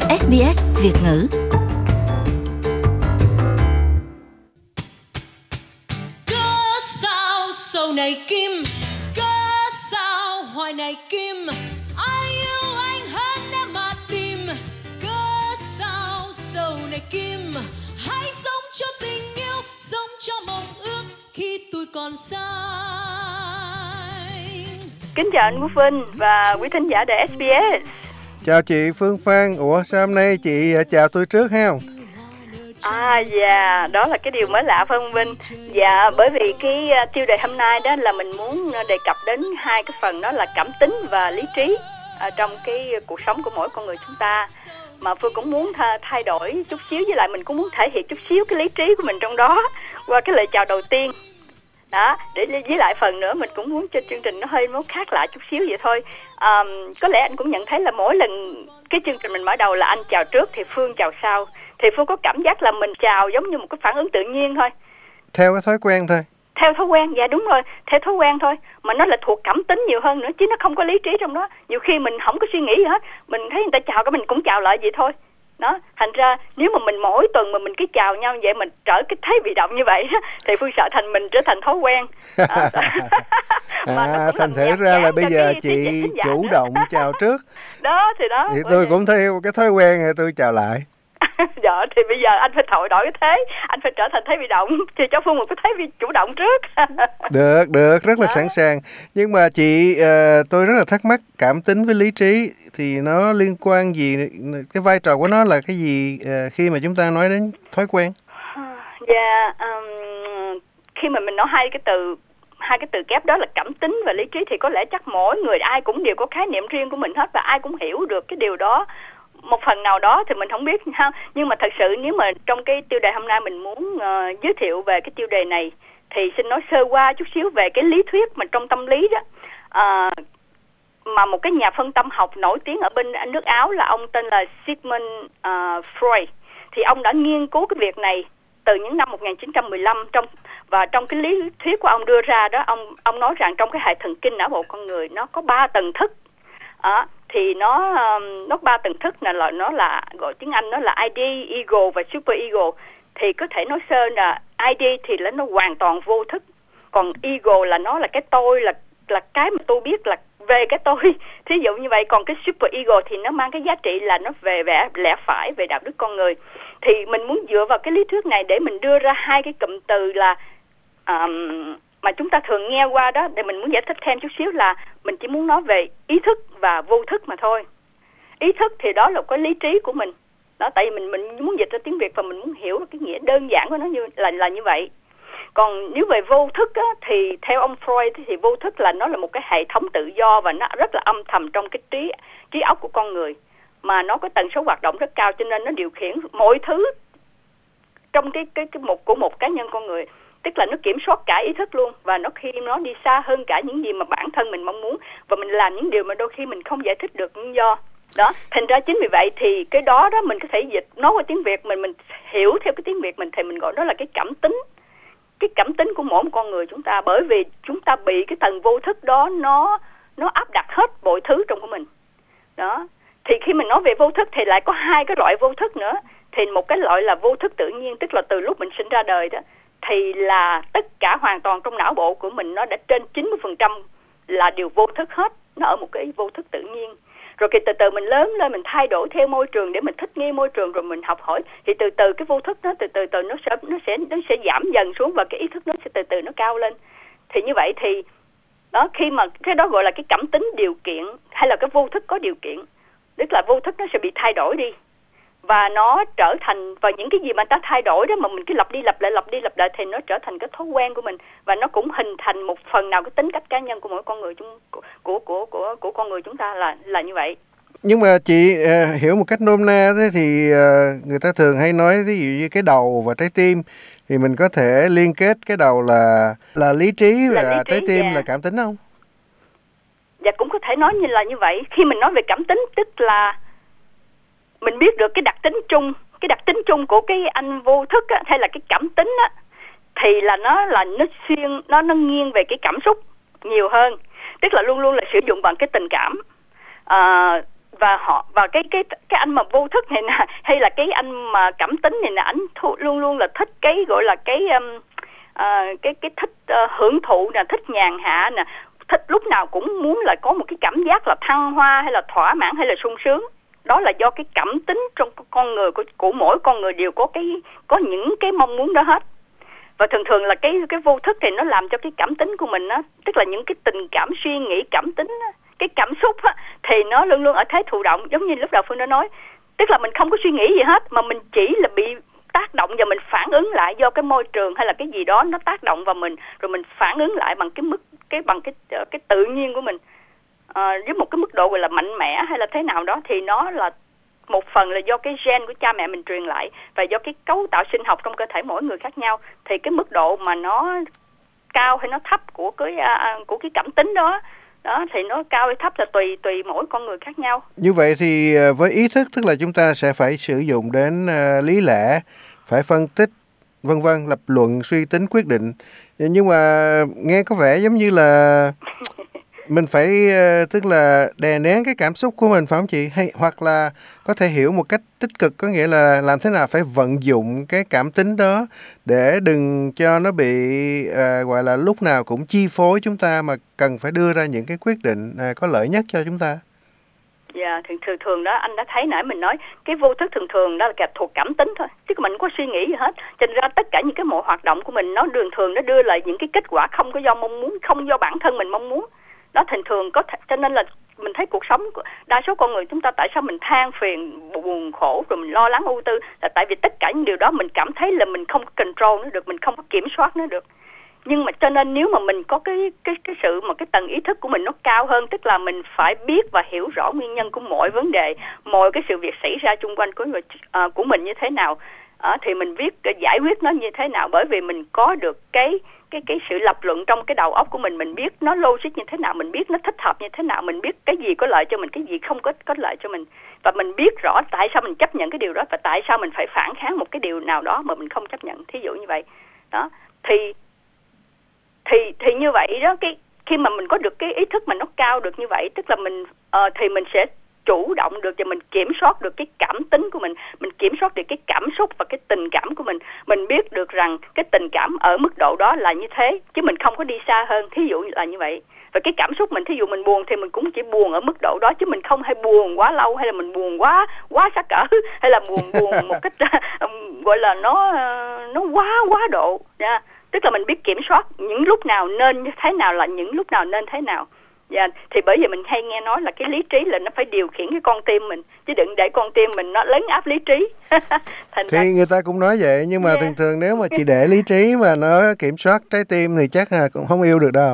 SBS Việt ngữ. Cớ sao sầu này kim, cớ sao hoài này kim, ai yêu anh hơn em mà tìm. Cớ sao sầu này kim, hãy sống cho tình yêu, sống cho mộng ước khi tôi còn xanh. Kính chào anh Quốc Vinh và quý thính giả đài SBS. Chào chị Phương Phan. Ủa sao hôm nay chị chào tôi trước ha? Dạ, đó là cái điều mới lạ phải không Vinh? Dạ, bởi vì cái tiêu đề hôm nay đó là mình muốn đề cập đến hai cái phần, đó là cảm tính và lý trí trong cái cuộc sống của mỗi con người chúng ta. Mà Phương cũng muốn thay đổi chút xíu, với lại mình cũng muốn thể hiện chút xíu cái lý trí của mình trong đó qua cái lời chào đầu tiên. Đó, để với lại phần nữa mình cũng muốn cho chương trình nó hơi khác lạ chút xíu vậy thôi. Có lẽ anh cũng nhận thấy là mỗi lần cái chương trình mình mở đầu là anh chào trước thì Phương chào sau, thì Phương có cảm giác là mình chào giống như một cái phản ứng tự nhiên thôi, theo cái thói quen thôi. Theo thói quen, dạ đúng rồi, theo thói quen thôi, mà nó là thuộc cảm tính nhiều hơn nữa, chứ nó không có lý trí trong đó. Nhiều khi mình không có suy nghĩ gì hết, mình thấy người ta chào cái mình cũng chào lại vậy thôi. Đó, thành ra nếu mà mình mỗi tuần mà mình cứ chào nhau vậy, mình trở cái thế bị động như vậy thì Phương sợ mình trở thành thói quen. Thành thử ra là bây giờ chị chủ động chào trước. Đó thì đó. Thì tôi cũng theo cái thói quen thì tôi chào lại. Dạ, thì bây giờ anh phải thay đổi cái thế, anh phải trở thành thế bị động, thì cho Phương một cái thế bị chủ động trước. Được, rất là sẵn sàng. Nhưng mà chị, tôi rất là thắc mắc, cảm tính với lý trí thì nó liên quan gì, cái vai trò của nó là cái gì khi mà chúng ta nói đến thói quen? Dạ, khi mà mình nói hai cái từ kép đó là cảm tính và lý trí thì có lẽ chắc mỗi người ai cũng đều có khái niệm riêng của mình hết, và ai cũng hiểu được cái điều đó một phần nào đó, thì mình không biết ha. Nhưng mà thật sự nếu mà trong cái tiêu đề hôm nay mình muốn giới thiệu về cái tiêu đề này thì xin nói sơ qua chút xíu về cái lý thuyết mà trong tâm lý đó, mà một cái nhà phân tâm học nổi tiếng ở bên nước Áo là ông tên là Sigmund Freud. Thì ông đã nghiên cứu cái việc này từ những năm 1915 trong cái lý thuyết của ông đưa ra đó, ông nói rằng trong cái hệ thần kinh não bộ con người nó có 3 tầng thức. Thì nó 3 tầng thức là nó là, gọi tiếng Anh nó là ID, ego và super ego. Thì có thể nói sơ là ID thì nó hoàn toàn vô thức, còn ego là nó là cái tôi, là cái mà tôi biết là về cái tôi, thí dụ như vậy. Còn cái super ego thì nó mang cái giá trị là nó về vẻ lẽ phải, về đạo đức con người. Thì mình muốn dựa vào cái lý thuyết này để mình đưa ra hai cái cụm từ là mà chúng ta thường nghe qua đó, để mình muốn giải thích thêm chút xíu là mình chỉ muốn nói về ý thức và vô thức mà thôi. Ý thức thì đó là cái lý trí của mình đó, tại vì mình muốn dịch ra tiếng Việt và mình muốn hiểu cái nghĩa đơn giản của nó là như vậy. Còn nếu về vô thức á, thì theo ông Freud thì vô thức là nó là một cái hệ thống tự do và nó rất là âm thầm trong cái trí óc của con người, mà nó có tần số hoạt động rất cao, cho nên nó điều khiển mọi thứ trong cái một cá nhân con người. Tức là nó kiểm soát cả ý thức luôn, và khi nó đi xa hơn cả những gì mà bản thân mình mong muốn, và mình làm những điều mà đôi khi mình không giải thích được những do đó. Thành ra chính vì vậy thì cái đó mình có thể dịch nói qua tiếng Việt mình hiểu theo cái tiếng Việt mình, thì mình gọi đó là cái cảm tính. Cái cảm tính của mỗi một con người chúng ta, bởi vì chúng ta bị cái tầng vô thức đó nó áp đặt hết mọi thứ trong của mình đó. Thì khi mình nói về vô thức thì lại có hai cái loại vô thức nữa. Thì một cái loại là vô thức tự nhiên, tức là từ lúc mình sinh ra đời đó, thì là tất cả hoàn toàn trong não bộ của mình nó đã trên 90% là điều vô thức hết, nó ở một cái vô thức tự nhiên. Rồi từ từ mình lớn lên, mình thay đổi theo môi trường để mình thích nghi môi trường, rồi mình học hỏi, thì từ từ cái vô thức nó từ từ nó sẽ giảm dần xuống, và cái ý thức nó sẽ từ từ nó cao lên. Thì như vậy thì đó, khi mà cái đó gọi là cái cảm tính điều kiện, hay là cái vô thức có điều kiện, tức là vô thức nó sẽ bị thay đổi đi, và nó trở thành, và những cái gì mà ta thay đổi đó mà mình cứ lặp đi lặp lại thì nó trở thành cái thói quen của mình, và nó cũng hình thành một phần nào cái tính cách cá nhân của mỗi con người của con người chúng ta là như vậy. Nhưng mà chị hiểu một cách nôm na thế thì người ta thường hay nói ví dụ như cái đầu và trái tim, thì mình có thể liên kết cái đầu là lý trí và trái tim là cảm tính không? Dạ, cũng có thể nói như vậy. Khi mình nói về cảm tính tức là mình biết được cái đặc tính chung của cái anh vô thức á, hay là cái cảm tính á, thì là nó nghiêng về cái cảm xúc nhiều hơn, tức là luôn luôn là sử dụng bằng cái tình cảm. và cái anh mà vô thức này nè, hay là cái anh mà cảm tính này nè, anh luôn luôn là thích cái gọi là cái thích hưởng thụ nè, thích nhàn hạ nè, thích lúc nào cũng muốn là có một cái cảm giác là thăng hoa hay là thỏa mãn hay là sung sướng. Đó là do cái cảm tính trong con người của mỗi con người đều có những cái mong muốn đó hết. Và thường thường là cái vô thức thì nó làm cho cái cảm tính của mình á, tức là những cái tình cảm, suy nghĩ, cảm tính á, cái cảm xúc á, thì nó luôn luôn ở thế thụ động. Giống như lúc đầu Phương đã nói, tức là mình không có suy nghĩ gì hết, mà mình chỉ là bị tác động và mình phản ứng lại do cái môi trường hay là cái gì đó nó tác động vào mình, rồi mình phản ứng lại bằng cái tự nhiên của mình, với một cái mức độ gọi là mạnh mẽ hay là thế nào đó. Thì nó là một phần là do cái gen của cha mẹ mình truyền lại, và do cái cấu tạo sinh học trong cơ thể mỗi người khác nhau, thì cái mức độ mà nó cao hay nó thấp của cái cảm tính đó thì nó cao hay thấp là tùy mỗi con người khác nhau. Như vậy thì với ý thức, tức là chúng ta sẽ phải sử dụng đến lý lẽ, phải phân tích, vân vân, lập luận, suy tính, quyết định. Nhưng mà nghe có vẻ giống như là mình phải tức là đè nén cái cảm xúc của mình, phải không chị? Hay hoặc là có thể hiểu một cách tích cực, có nghĩa là làm thế nào phải vận dụng cái cảm tính đó để đừng cho nó bị gọi là lúc nào cũng chi phối chúng ta, mà cần phải đưa ra những cái quyết định có lợi nhất cho chúng ta. Dạ, thường đó anh đã thấy nãy mình nói cái vô thức thường đó là thuộc cảm tính thôi, chứ mình không có suy nghĩ gì hết. Cho nên ra tất cả những cái mọi hoạt động của mình nó thường nó đưa lại những cái kết quả không có do mong muốn, không do bản thân mình mong muốn. Đó thường có cho nên là mình thấy cuộc sống của đa số con người chúng ta, tại sao mình than phiền, buồn khổ, rồi mình lo lắng ưu tư, là tại vì tất cả những điều đó mình cảm thấy là mình không control nó được, mình không có kiểm soát nó được. Nhưng mà cho nên nếu mà mình có cái sự mà cái tầng ý thức của mình nó cao hơn, tức là mình phải biết và hiểu rõ nguyên nhân của mọi vấn đề, mọi cái sự việc xảy ra xung quanh của mình như thế nào, thì mình biết giải quyết nó như thế nào. Bởi vì mình có được cái sự lập luận trong cái đầu óc của mình biết nó logic như thế nào, mình biết nó thích hợp như thế nào, mình biết cái gì có lợi cho mình, cái gì không có lợi cho mình, và mình biết rõ tại sao mình chấp nhận cái điều đó và tại sao mình phải phản kháng một cái điều nào đó mà mình không chấp nhận, thí dụ như vậy đó. Thì như vậy đó, khi mà mình có được cái ý thức mà nó cao được như vậy, tức là thì mình sẽ chủ động được và mình kiểm soát được cái cảm tính của mình kiểm soát được cái cảm xúc và cái tình cảm của mình biết được rằng cái tình cảm ở mức độ đó là như thế, chứ mình không có đi xa hơn, thí dụ là như vậy. Và cái cảm xúc mình, thí dụ mình buồn thì mình cũng chỉ buồn ở mức độ đó, chứ mình không hay buồn quá lâu, hay là mình buồn quá sát cỡ, hay là buồn một cách gọi là nó quá độ nha. Tức là mình biết kiểm soát những lúc nào nên như thế nào, là những lúc nào nên thế nào. Dạ, thì bởi vì mình hay nghe nói là cái lý trí là nó phải điều khiển cái con tim mình, chứ đừng để con tim mình nó lấn áp lý trí. Thì người ta cũng nói vậy, nhưng mà thường nếu mà chỉ để lý trí mà nó kiểm soát trái tim thì chắc là cũng không yêu được đâu.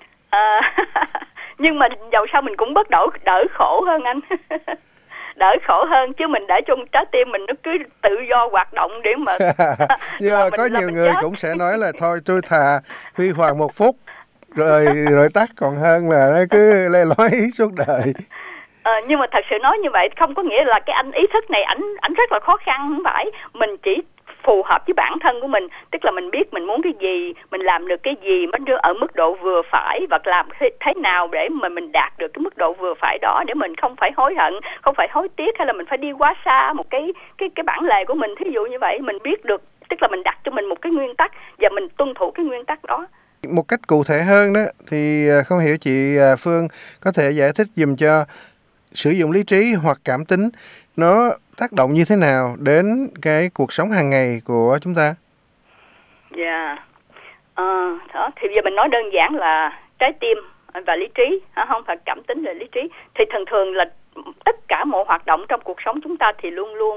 Nhưng mà dầu sao mình cũng đỡ khổ hơn anh. Đỡ khổ hơn, chứ mình để cho trái tim mình nó cứ tự do hoạt động để mà nhưng mà có nhiều người cũng sẽ nói là thôi tôi thà huy hoàng 1 phút rồi tắt còn hơn là nó cứ le lói suốt đời. Nhưng mà thật sự nói như vậy không có nghĩa là cái anh ý thức này ảnh rất là khó khăn, không phải. Mình chỉ phù hợp với bản thân của mình, tức là mình biết mình muốn cái gì, mình làm được cái gì mới đưa ở mức độ vừa phải, và làm thế nào để mà mình đạt được cái mức độ vừa phải đó, để mình không phải hối hận, không phải hối tiếc, hay là mình phải đi quá xa một cái bản lề của mình, thí dụ như vậy. Mình biết được, tức là mình đặt cho mình một cái nguyên tắc và mình tuân thủ cái nguyên tắc đó. Một cách cụ thể hơn đó thì không hiểu chị Phương có thể giải thích giùm cho sử dụng lý trí hoặc cảm tính nó tác động như thế nào đến cái cuộc sống hàng ngày của chúng ta? Dạ, đó thì bây giờ mình nói đơn giản là trái tim và lý trí, không phải cảm tính là lý trí. Thì thường là tất cả mọi hoạt động trong cuộc sống chúng ta thì luôn luôn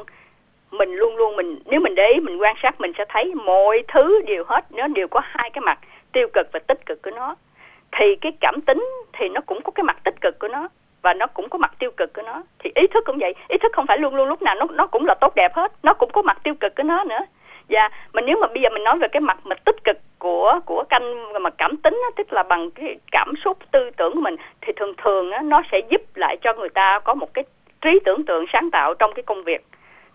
nếu mình để ý, mình quan sát, mình sẽ thấy mọi thứ nó đều có hai cái mặt tiêu cực và tích cực của nó. Thì cái cảm tính thì nó cũng có cái mặt tích cực của nó, và nó cũng có mặt tiêu cực của nó. Thì ý thức cũng vậy, ý thức không phải luôn luôn lúc nào nó cũng là tốt đẹp hết, nó cũng có mặt tiêu cực của nó nữa. Và nếu mà bây giờ mình nói về cái mặt mà tích cực của mà cảm tính đó, tức là bằng cái cảm xúc, tư tưởng của mình, thì thường đó, nó sẽ giúp lại cho người ta có một cái trí tưởng tượng sáng tạo trong cái công việc.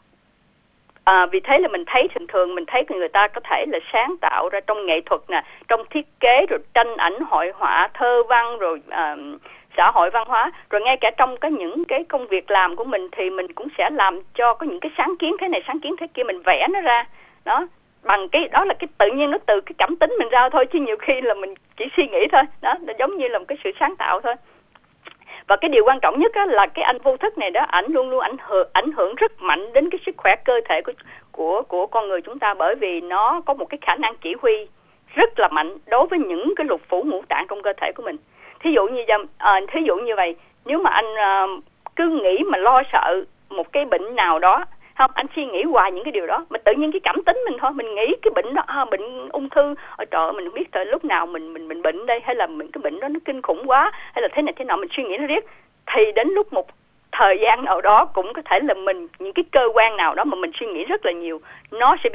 Vì thế là mình thấy thường mình thấy người ta có thể là sáng tạo ra trong nghệ thuật nè, trong thiết kế, rồi tranh ảnh, hội họa, thơ văn, rồi xã hội văn hóa. Rồi ngay cả trong những cái công việc làm của mình thì mình cũng sẽ làm cho có những cái sáng kiến thế này, sáng kiến thế kia, mình vẽ nó ra. Đó, bằng cái đó là cái tự nhiên, nó từ cái cảm tính mình ra thôi, chứ nhiều khi là mình chỉ suy nghĩ thôi. Đó, nó giống như là một cái sự sáng tạo thôi. Và cái điều quan trọng nhất á, là cái anh vô thức này đó, ảnh luôn luôn ảnh hưởng rất mạnh đến cái sức khỏe cơ thể của con người chúng ta, bởi vì nó có một cái khả năng chỉ huy rất là mạnh đối với những cái lục phủ ngũ tạng trong cơ thể của mình. Thí dụ như vậy, nếu mà anh cứ nghĩ mà lo sợ một cái bệnh nào đó, không, anh suy nghĩ hoài những cái điều đó, mà tự nhiên cái cảm tính mình thôi, mình nghĩ cái bệnh đó, bệnh ung thư, trời ơi, mình không biết tới lúc nào mình bệnh đây, hay là cái bệnh đó nó kinh khủng quá, hay là thế này thế nọ, mình suy nghĩ nó riết, thì đến lúc một thời gian nào đó cũng có thể là những cái cơ quan nào đó mà mình suy nghĩ rất là nhiều, nó sẽ bị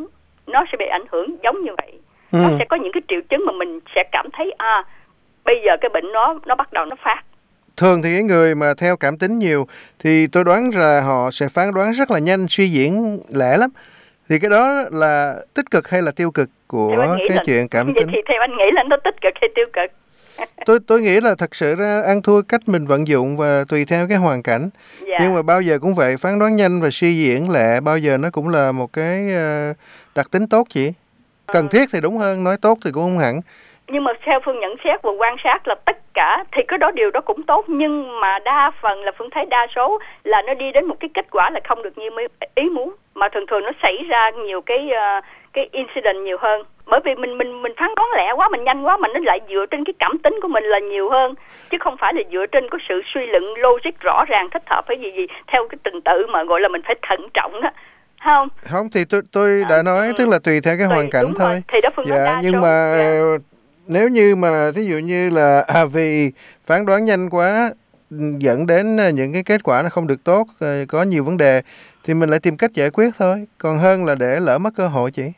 ảnh hưởng giống như vậy. Nó sẽ có những cái triệu chứng mà mình sẽ cảm thấy bây giờ cái bệnh nó bắt đầu nó phát. Thường thì cái người mà theo cảm tính nhiều thì tôi đoán là họ sẽ phán đoán rất là nhanh, suy diễn lẻ lắm. Thì cái đó là tích cực hay là tiêu cực của cái chuyện cảm tính? Thì theo anh nghĩ là nó tích cực hay tiêu cực? Tôi nghĩ là thật sự ra ăn thua cách mình vận dụng và tùy theo cái hoàn cảnh. Nhưng mà bao giờ cũng vậy, phán đoán nhanh và suy diễn lẻ bao giờ nó cũng là một cái đặc tính tốt chị. Cần thiết thì đúng hơn, nói tốt thì cũng không hẳn. Nhưng mà theo Phương nhận xét và quan sát là tất cả thì điều đó cũng tốt, nhưng mà đa phần là Phương thấy đa số là nó đi đến một cái kết quả là không được như ý muốn, mà thường nó xảy ra nhiều cái incident nhiều hơn, bởi vì mình phán đoán lẹ quá, mình nhanh quá, mà nó lại dựa trên cái cảm tính của mình là nhiều hơn, chứ không phải là dựa trên có sự suy luận logic rõ ràng thích hợp hay gì theo cái trình tự mà gọi là mình phải thận trọng đó. Không thì tôi đã nói tức là tùy theo cái hoàn cảnh thôi. Rồi. Thì đó Phương nói đa nhưng số, mà nếu như mà thí dụ như là vì phán đoán nhanh quá dẫn đến những cái kết quả nó không được tốt, có nhiều vấn đề, thì mình lại tìm cách giải quyết thôi, còn hơn là để lỡ mất cơ hội chị.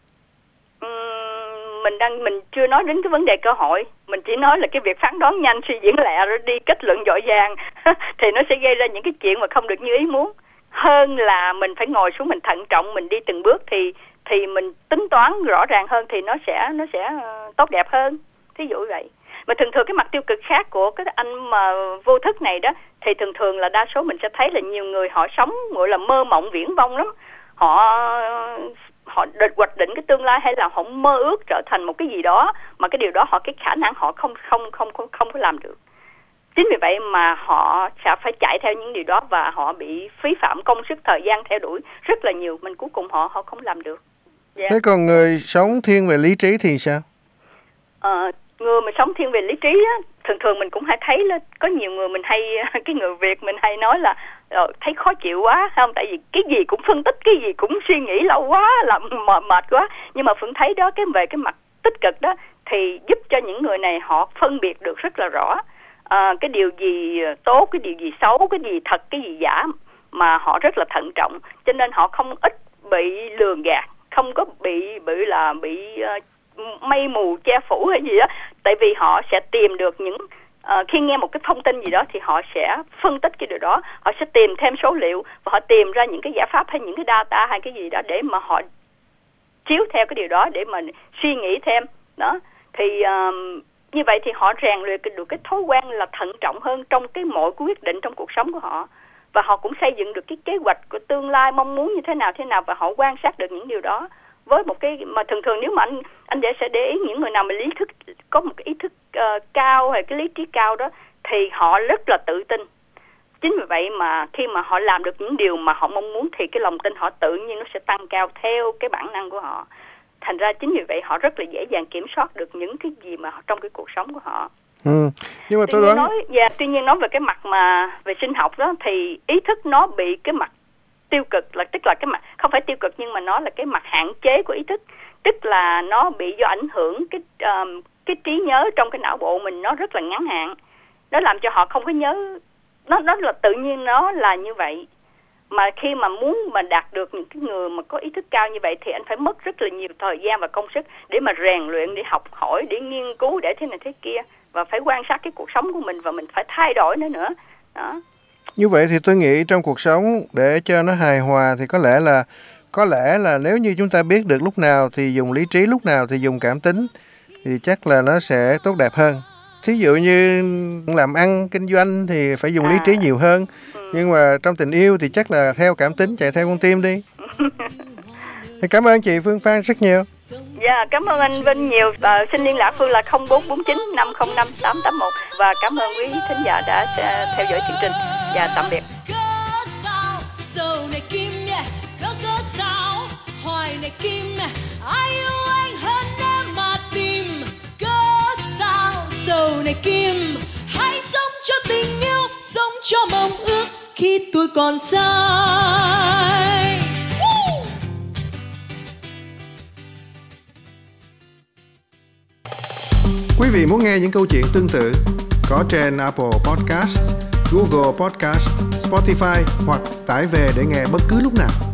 Mình chưa nói đến cái vấn đề cơ hội, mình chỉ nói là cái việc phán đoán nhanh, suy diễn lẹ rồi đi kết luận dội vàng thì nó sẽ gây ra những cái chuyện mà không được như ý muốn. Hơn là mình phải ngồi xuống, mình thận trọng, mình đi từng bước, thì mình tính toán rõ ràng hơn, thì nó sẽ tốt đẹp hơn. Thí dụ vậy. Mà thường cái mặt tiêu cực khác của cái anh mà vô thức này đó, thì thường là đa số mình sẽ thấy là nhiều người họ sống gọi là mơ mộng viển vông lắm. Họ hoạch định cái tương lai, hay là họ mơ ước trở thành một cái gì đó, mà cái điều đó cái khả năng họ không có làm được. Chính vì vậy mà họ sẽ phải chạy theo những điều đó, và họ bị phí phạm công sức, thời gian theo đuổi rất là nhiều, mình cuối cùng họ không làm được. Thế còn người sống thiên về lý trí thì sao? Người mà sống thiên về lý trí á, thường mình cũng hay thấy là có nhiều người mình hay cái người Việt mình hay nói là thấy khó chịu quá, không? Tại vì cái gì cũng phân tích, cái gì cũng suy nghĩ lâu quá, làm mệt quá. Nhưng mà Phượng thấy đó, về cái mặt tích cực đó thì giúp cho những người này họ phân biệt được rất là rõ cái điều gì tốt, cái điều gì xấu, cái gì thật, cái gì giả, mà họ rất là thận trọng, cho nên họ không ít bị lường gạt, không có bị mây mù che phủ hay gì đó. Tại vì họ sẽ tìm được khi nghe một cái thông tin gì đó thì họ sẽ phân tích cái điều đó, họ sẽ tìm thêm số liệu và họ tìm ra những cái giải pháp hay những cái data hay cái gì đó để mà họ chiếu theo cái điều đó để mà suy nghĩ thêm đó. Thì như vậy thì họ rèn luyện được cái thói quen là thận trọng hơn trong cái mọi quyết định trong cuộc sống của họ, và họ cũng xây dựng được cái kế hoạch của tương lai mong muốn như thế nào, và họ quan sát được những điều đó với một cái mà thường nếu mà anh sẽ để ý những người nào mà có một cái ý thức cao hay cái lý trí cao đó thì họ rất là tự tin. Chính vì vậy mà khi mà họ làm được những điều mà họ mong muốn thì cái lòng tin họ tự nhiên nó sẽ tăng cao theo cái bản năng của họ. Thành ra chính vì vậy họ rất là dễ dàng kiểm soát được những cái gì mà trong cái cuộc sống của họ. Nhưng mà tôi đoán tuy nhiên nói về cái mặt mà về sinh học đó thì ý thức nó bị cái mặt tiêu cực, là tức là cái mặt không phải tiêu cực nhưng mà nó là cái mặt hạn chế của ý thức, tức là nó bị do ảnh hưởng cái trí nhớ trong cái não bộ mình nó rất là ngắn hạn, nó làm cho họ không có nhớ, nó là tự nhiên nó là như vậy. Mà khi mà muốn mà đạt được những cái người mà có ý thức cao như vậy thì anh phải mất rất là nhiều thời gian và công sức để mà rèn luyện, để học hỏi, để nghiên cứu, để thế này thế kia, và phải quan sát cái cuộc sống của mình và mình phải thay đổi nó nữa đó. Như vậy thì tôi nghĩ trong cuộc sống để cho nó hài hòa thì có lẽ là nếu như chúng ta biết được lúc nào thì dùng lý trí, lúc nào thì dùng cảm tính thì chắc là nó sẽ tốt đẹp hơn. thí dụ như làm ăn kinh doanh thì phải dùng lý trí nhiều hơn, nhưng mà trong tình yêu thì chắc là theo cảm tính, chạy theo con tim đi. Cảm ơn chị Phương Phan rất nhiều. Dạ, cảm ơn anh Vinh nhiều. Xin liên lạc Phương là 0449 505 881 và cảm ơn quý thính giả đã theo dõi chương trình. Dạ, tạm biệt. Hoài này Kim nè, ai yêu anh hơn em mà tìm. Cớ sao sầu này Kim, hãy sống cho tình yêu, sống cho mong ước khi tôi còn sai. Quý vị muốn nghe những câu chuyện tương tự có trên Apple Podcast, Google Podcast, Spotify hoặc tải về để nghe bất cứ lúc nào.